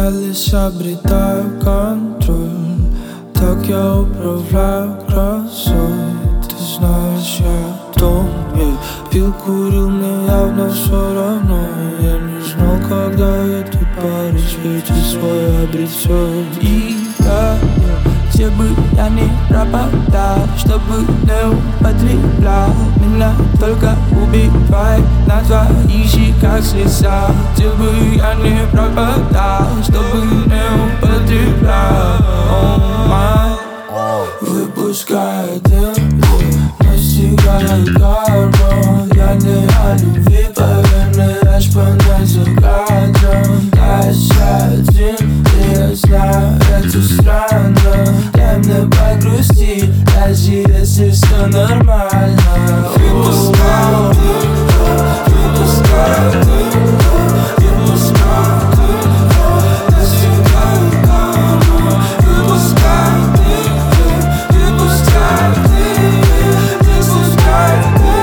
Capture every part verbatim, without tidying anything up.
Я лишь обретаю контроль, так я управляю красой. Ты знаешь, я дом, я пил, курил, мне явно все равно. Я не знал, когда этот парень светит свой обретет. И я, где бы я ни пропадал, чтобы не употреблял, меня только убивает на твоих щеках слеза. Где бы я ни пропадал, чтобы не употреблял, oh my. Выпуская дым, настигает карма. Я не о любви, поверь мне, аж понять за кадром. Дальше один, и я знаю, это странно. Дай мне погрустить, даже если все нормально. Выпускай дым, выпускай дым, выпускай дым, настигает карма. Выпускай дым, выпускай дым, выпускай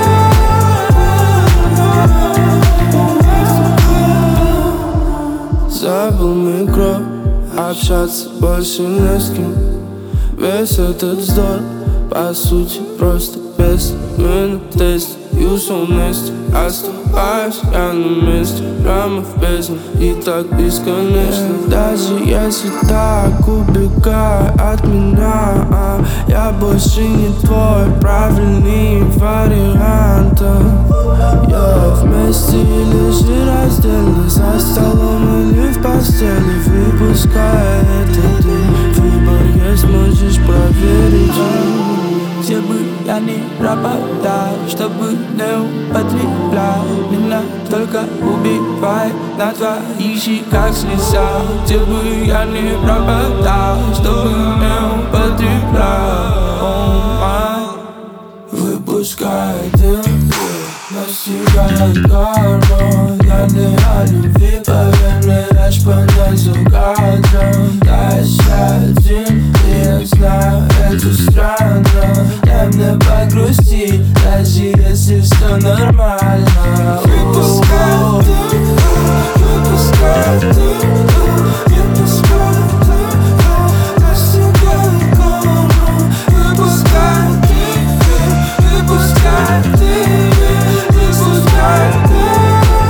дым. Забыл микро, общаться больше не с кем. Весь этот вздор, по сути, просто бессмысленный тест. Юзал вместе, оставаюсь я на месте. Прямо в бездне и так бесконечно. Даже если так убегай от меня, а я больше не твой правильный вариант. Я вместе или же раздельно, за столом или в постели. Выпуская этот дым, выбор есть, можешь проверить. Где бы я ни пропадал, чтобы не употреблял, меня только убивает на твоих щеках слеза. Где бы я ни пропадал, чтобы не употреблял, oh my. Выпуская дым, настигает карма. Я не о любви, поверь мне, аж понять за кадром. Дальше один, и я знаю, это странно. Дай мне погрустить, даже если все нормально. Выпускай дым, выпускай дым, выпускай дым, настигает карма. Выпускай дым, выпускай дым, выпускай дым.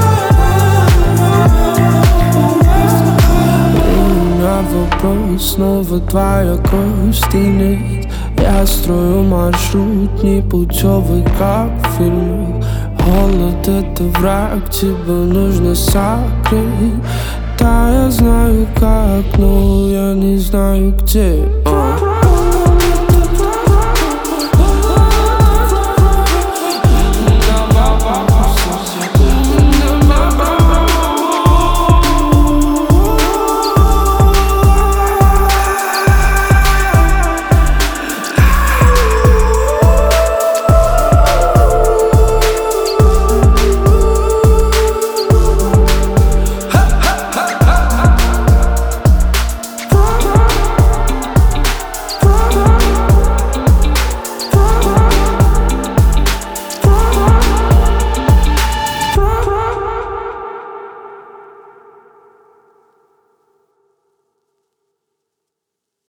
У меня вопрос, снова твоя кровь стынет. Я строю маршрут непутевый, как в фильмах. Холод — это враг, тебя нужно сокрыть. Да, я знаю как, но я не знаю где. uh.